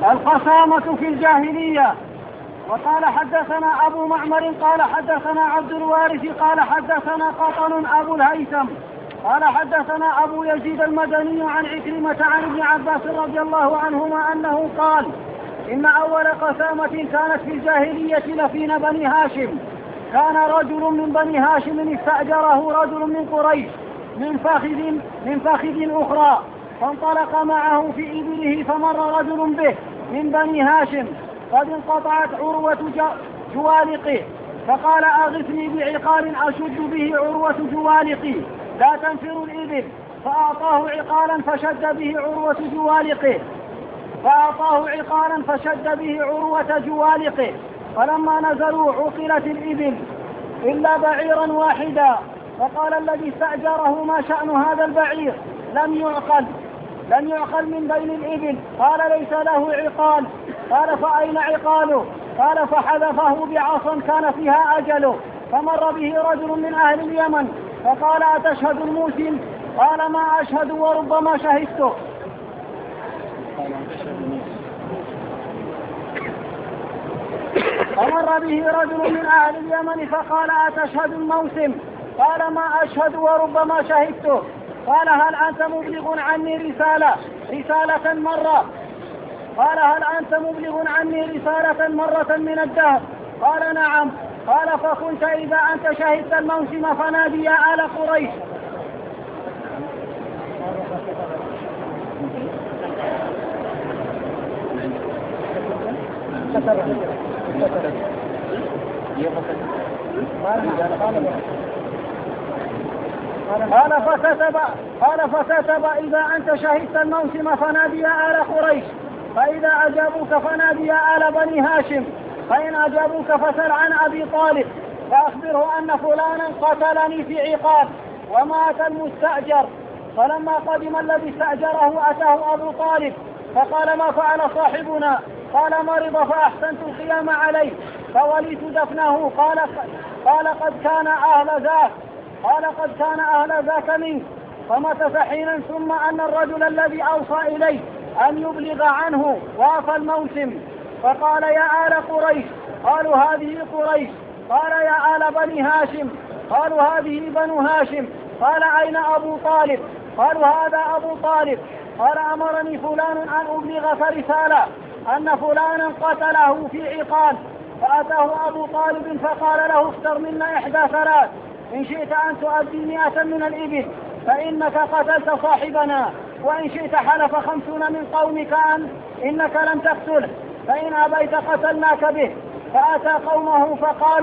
القسامة في الجاهلية. وقال حدثنا أبو معمر قال حدثنا عبد الوارث قال حدثنا قطن أبو الهيثم قال حدثنا أبو يزيد المدني عن عكرمة عن ابن عباس رضي الله عنهما أنه قال إن أول قسامة كانت في الجاهلية لفين بني هاشم. كان رجل من بني هاشم استأجره رجل من قريش من فخذ أخرى، فانطلق معه في إبله، فمر رجل به من بني هاشم قد انقطعت عروة جوالقه، فقال أغثني بعقال أشد به عروة جوالقي لا تنفر الإبل، فأعطاه عقالا فشد به عروة جوالقه، فلما نزلوا عقلت الإبل إلا بعيرا واحدا، فقال الذي استأجره ما شأن هذا البعير؟ لم يعقل من بين الإبل. قال ليس له عقال. قال فأين عقاله؟ قال فحذفه بعصا كان فيها أجله. فمر به رجل من أهل اليمن فقال أتشهد الموسم؟ قال ما أشهد وربما شهدته. فمر به رجل من أهل اليمن فقال أتشهد الموسم؟ قال ما أشهد وربما شهدته. قال هل أنت مبلغ عني رسالة مرة؟ قال هل أنت مبلغ عني رسالة مرة من الدهر؟ قال نعم. قال فكنت إذا أنت شهدت الموسم فنادي يا آل قريش. قال فكتب إذا أنت شهدت الموسم فنادي يا آل قريش، فإذا أجابوك فنادي يا آل بني هاشم، فإن أجابوك فسل عن أبي طالب فأخبره أن فلانا قتلني في عقاب ومات المستأجر. فلما قدم الذي استأجره أتاه أبو طالب فقال ما فعل صاحبنا؟ قال مرض فأحسنت القيام عليه فوليت دفنه. قال قد كان أهل ذاك منك. فمكث حينا ثم أن الرجل الذي أوصى إليه أن يبلغ عنه وافى الموسم، فقال يا آل قريش. قالوا هذه قريش. قال يا آل بني هاشم. قالوا هذه بنو هاشم. قال أين أبو طالب؟ قالوا هذا أبو طالب. قال أمرني فلان أن أبلغك رسالة أن فلانا قتله في عقال. فأتاه أبو طالب فقال له اختر منا إحدى ثلاث، إن شئت أن تؤدي 100 من الإبل فإنك قتلت صاحبنا، وإن شئت حلف 50 من قومك إنك لم تقتله، فإن أبيت قتلناك به. فأتى قومه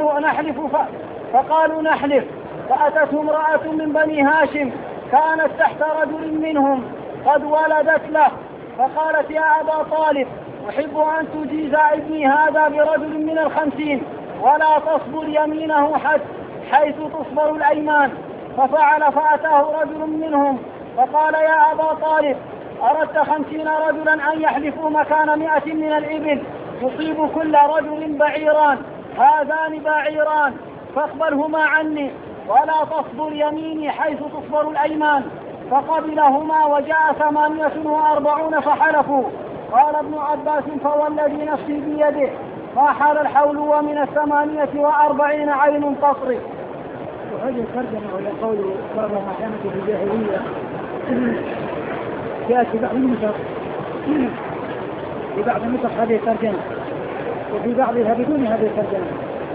فقالوا نحلف. فأتته امرأة من بني هاشم كانت تحت رجل منهم قد ولدت له، فقالت يا أبا طالب أحب أن تجيز ابني هذا برجل من 50 ولا تصبر يمينه حيث تصبر الأيمان. ففعل. فأتاه رجل منهم فقال يا أبا طالب أردت 50 رجلا أن يحلفوا مكان 100 من الإبل تصيب كل رجل بعيران، هذان بعيران فاقبلهما عني ولا تصبر يميني حيث تصبر الأيمان. فقبلهما وجاء 48 فحلفوا. قال ابن عباس فوالذي نفسي بيده ما حال الحول ومن 48 عين تصرف. وهذه الترجمة ولا قول بعض المحكمة في الجاهلية جاءت في بعض النسخ هذه الترجمة وفي بعضها بدون هذه الترجمة.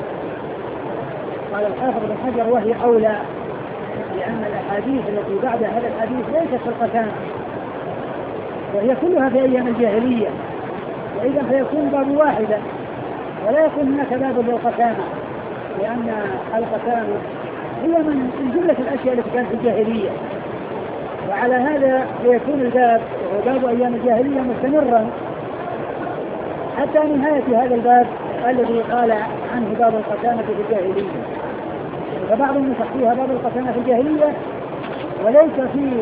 قال الحافظ بن حجر وهي أولى، لأن الأحاديث التي بعد هذا الحديث ليست في القسامة وهي كلها في أيام الجاهلية، وإذا فيكون باب واحدة ولا يكون هناك باب للقسامة، لأن القسامة هي من جملة الأشياء التي كانت في الجاهلية، وعلى هذا فيكون الباب وباب أيام الجاهلية مستمرا حتى نهاية هذا الباب الذي قال عنه باب القسامة في الجاهلية. فبعض النسخ فيها باب القسامة في الجاهلية وليس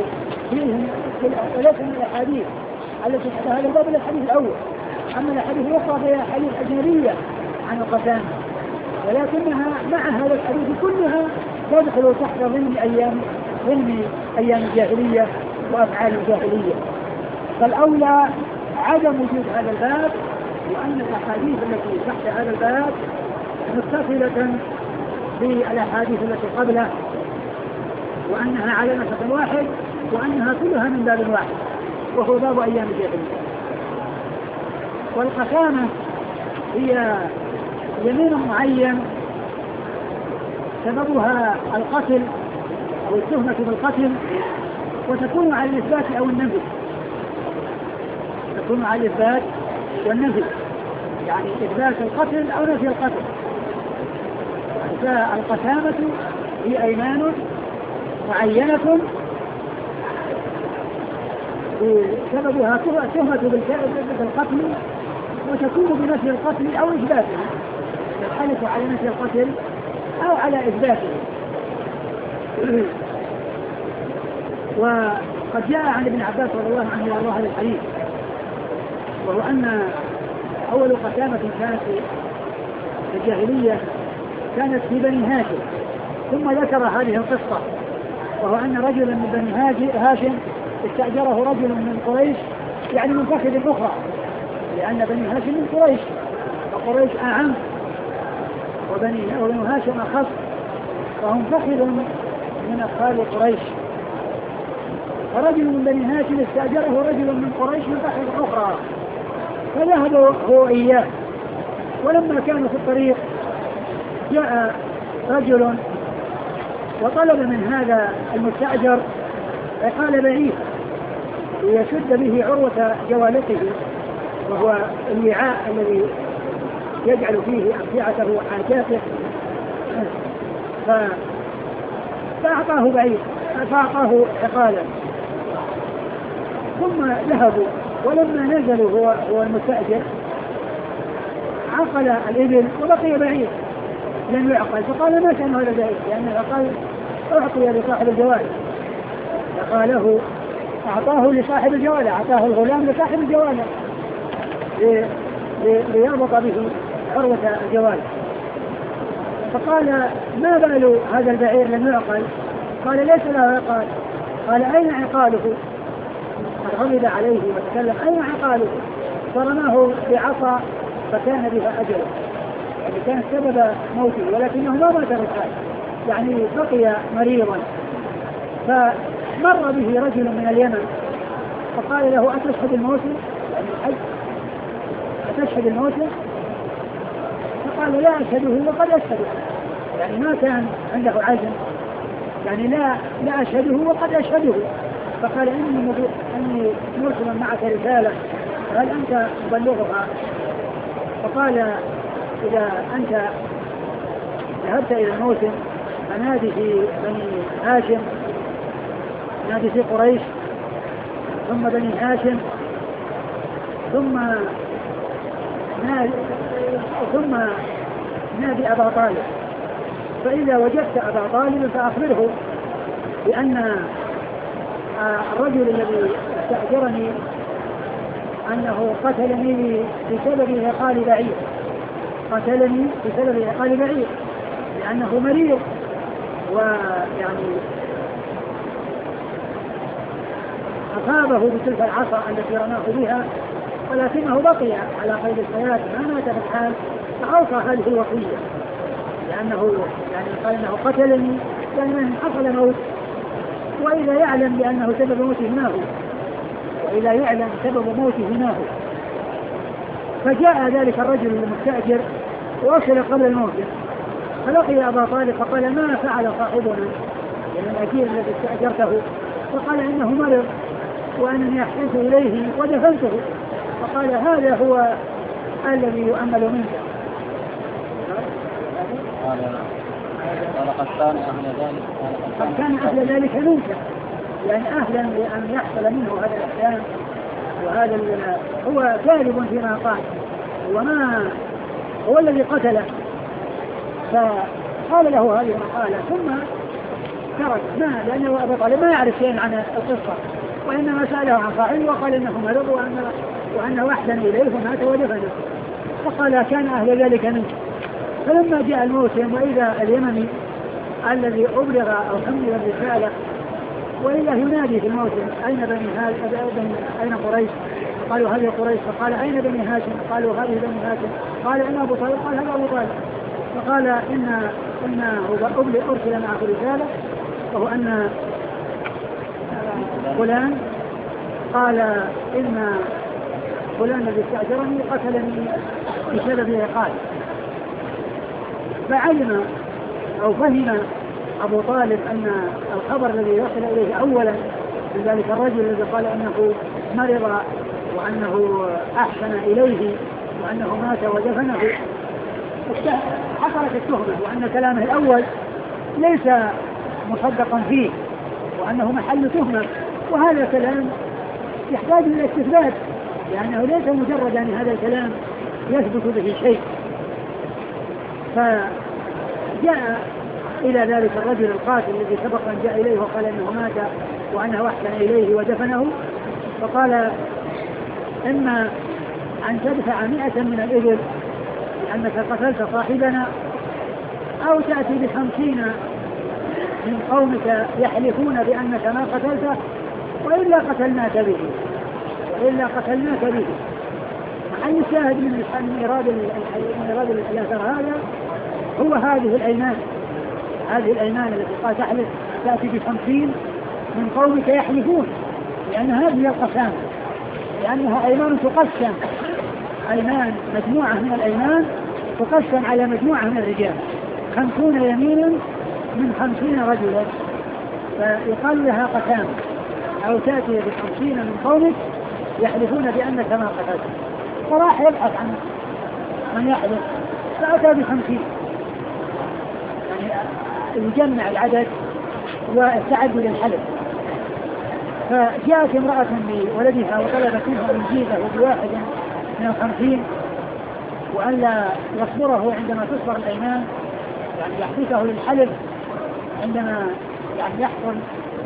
من الأحاديث التي تحت هذا الباب إلا الحديث الأول، أما الأحاديث الأخرى فهي حديث أجنبية عن القسامة، ولكنها مع هذا الحديث كلها تدخل تحت ضمن أيام الجاهلية وأفعال الجاهلية. فالأولى عدم وجود هذا الباب، وأن الأحاديث التي تحت هذا الباب متصلة بالأحاديث التي قبله، وأنها على نسق واحد، وأنها كلها من باب واحد وهو باب أيام الجاهلية. والقسامة هي يمين معين سببها القتل أو التهمة بالقتل، وتكون على الإثبات أو النفي، تكون على الإثبات والنفي، يعني إثبات القتل أو نفي القتل. فالقسامة هي أيمان معينة سببها تهمة بالقتل، وتكون بنفي القتل أو إثباته، يحلف على نفي القتل أو على إثباته. وقد جاء عن ابن عباس رضي الله عنه وارضاه هذا الحديث، وهو أن أول قسامة كانت في الجاهلية كانت في بني هاشم، ثم ذكر هذه القصة، وهو أن رجلا من بني هاشم استأجره رجل من قريش، يعني من فخذ أخرى، لأن بني هاشم من قريش، وقريش أعم وبني هاشم أخص، فهم فخذ من أفخاذ قريش. فرجل من بني هاشم استأجره رجل من قريش من فخذ أخرى، فذهب هو إياه. ولما كانوا في الطريق جاء رجل وطلب من هذا المستأجر عقال بعير ليشد به عروة جوالته، وهو الوعاء الذي يجعل فيه أمتعته وحاجاته، فأعطاه بعير، فأعطاه عقالا. ثم ذهبوا، ولما نزلوا هو المستأجر عقل الإبل وبقي بعير لم يعقل، فقال ما كان هذا بعير، لأن العقال أعطي لصاحب الجوال، فقاله أعطاه لصاحب الجوال، أعطاه الغلام لصاحب الجوال ليربط به عروة الجوال. فقال ما بال هذا البعير لم يعقل؟ قال ليس له عقال. قال أين عقاله؟ فغضب عليه وتكلم أين عقاله؟ فرماه بعصا فكان بها أجله، يعني كان سبب موته، ولكنه ما مات بالحال، يعني بقي مريضا. فمر به رجل من اليمن فقال له أتشهد الموسم؟ يعني الحج أتشهد الموسم؟ فقال لا أشهده وقد أشهده، يعني ما كان عنده عزم، يعني لا أشهده وقد أشهده. فقال إني مرسل معك رسالة، هل أنت مبلغها؟ فقال إذا أنت ذهبت إلى الموسم فنادي في بني هاشم، نادي في قريش، ثم بني هاشم، ثم نادي أبا طالب، فإذا وجدت أبا طالب فأخبره بأن الرجل الذي استأجرني أنه قتلني بسبب عقال بعير، قتلني بسبب عقال بعير لأنه مريض، ويعني أصابه بتلك العصا التي رماه بها، ولكنه بقي على قيد الحياة ما مات في الحال، فأوصى هذه الوصية، لأنه يعني قال أنه قتلني لأنه حصل موت، وإذا يعلم بأنه سبب موته ما هو، وإذا يعلم سبب موته ما هو. فجاء ذلك الرجل المستأجر ووصل قبل الموت، فلقي أبا طالب فقال ما فعل صاحبنا، يعني الأجير الذي استأجرته؟ فقال إنه مرض وأنني أحسنت إليه ودفنته. فقال هذا هو الذي يؤمل منك. قد كان أهل ذلك منك، يعني أهلا لأن يحصل منه هذا الإحسان، وهذا هو كاذب فيما قال، وما هو الذي قتله. فقال له هذه المقالة ثم ترك، لأنه أبو طالب ما يعرف شيئا عن القصة، وإنما سأله عن صاحبه وقال إنه مرض وأنه أحسن إليه ومات ودفنه. فقال كان أهل ذلك منك. فلما جاء الموسم وإذا اليمني الذي أبلغ أو حمل الرسالة وإذا ينادي في الموسم أين بني أين قريش؟ قالوا هذه قريش. فقال أين بني هاشم؟ قالوا هذه بني هاشم. قال إن أبو طالب. قال هذا أبو طالب. فقال إن أرسل معه رسالة وهو أن فلان قال إن فلان الذي استأجرني قتلني بسبب عقال. فعلم أو فهم أبو طالب أن الخبر الذي يصل إليه أولا من ذلك الرجل الذي قال أنه مرض وأنه أحسن إليه وأنه مات ودفنه حصلت التهمة، وأن كلامه الأول ليس مصدقا فيه وأنه محل تهمة، وهذا كلام يحتاج إلى استثبات لأنه ليس مجرد أن هذا الكلام يثبت به شيء. فجاء إلى ذلك الرجل القاتل الذي سبق أن جاء إليه وقال أنه مات وأنه أحسن إليه ودفنه، فقال إما أن تدفع 100 من الإبل لأنك قتلت صاحبنا، أو تأتي ب50 من قومك يحلفون بأنك ما قتلته وإلا قتلناك به. محل الشاهد من إراد الأثر هذا هو هذه الأيمان التي قال تحلف تأتي ب50 من قومك يحلفون، لأن هذه القسامة، لأنها أيمان تقسم، أيمان مجموعة من الأيمان تقسم على مجموعة من الرجال 50 يمينا من 50 رجلا، فيقال لها قسامة. أو تأتي ب50 من قومك يحلفون بأنك ما قتلت، فراح يبحث عن من يحلف فأتى ب50، يعني يجمع العدد واستعد للحلف. فجاءت امرأة بولدها وطلبت منه أن يجيبه بواحد من 50 وألا يصبره عندما تصبر الأيمان، يعني يحدثه للحلف عندما يعني يحصل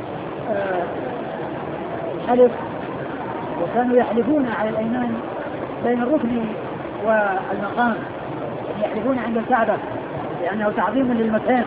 الحلف. وكانوا يحلفون على الأيمان بين الركن والمقام، يحلفون عند الكعبة لأنه تعظيم للمكان.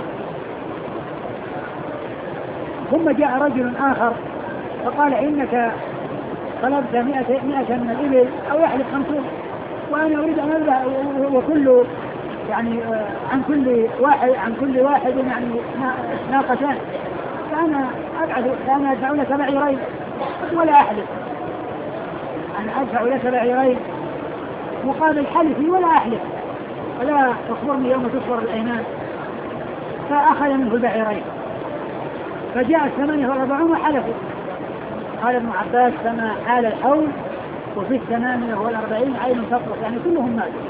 ثم جاء رجل آخر فقال إنك طلبت 100 من الإبل أو يحلف 50 وأنا أريد أن أذبح وكل يعني عن كل واحد يعني ناقتان، فأنا أدفع لك بعيرين ولا أحلف، أنا أدفع لك بعيرين مقابل حلفي ولا أحلف، ولا تصبرني يوم تصبر الأيمان. فأخذ منه البعيرين، فجاء 48 وحلفوا. قال ابن عباس فما حال الحول وفي 48 عين تطرق، يعني كلهم ماتوا،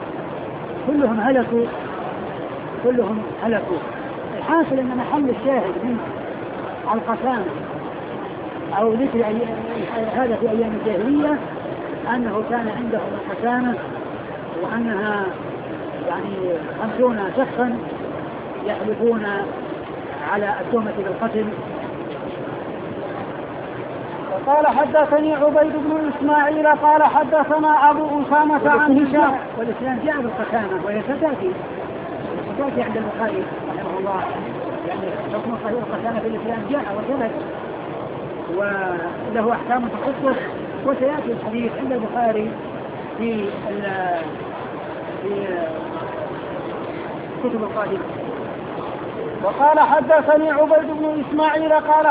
كلهم هلكوا. الحاصل ان محل الشاهد من القسامة او ذكر هذا في ايام الجاهلية انه كان عندهم القسامة، وانها يعني 50 شخصا يحلفون على التهمة بالقتل. قال حدثني عبيد بن إسماعيل قال حدثنا أبو أسامة عن هشام. والإسلام جاء بالقسامة وهي ستأتي عند البخاري رحمه الله، يعني حكم صحيح القسامة في الإسلام جاء وثبت وله أحكام تخصه، وسيأتي الحديث عند البخاري في كتب القادمة. وقال حدثني عبيد بن إسماعيل قال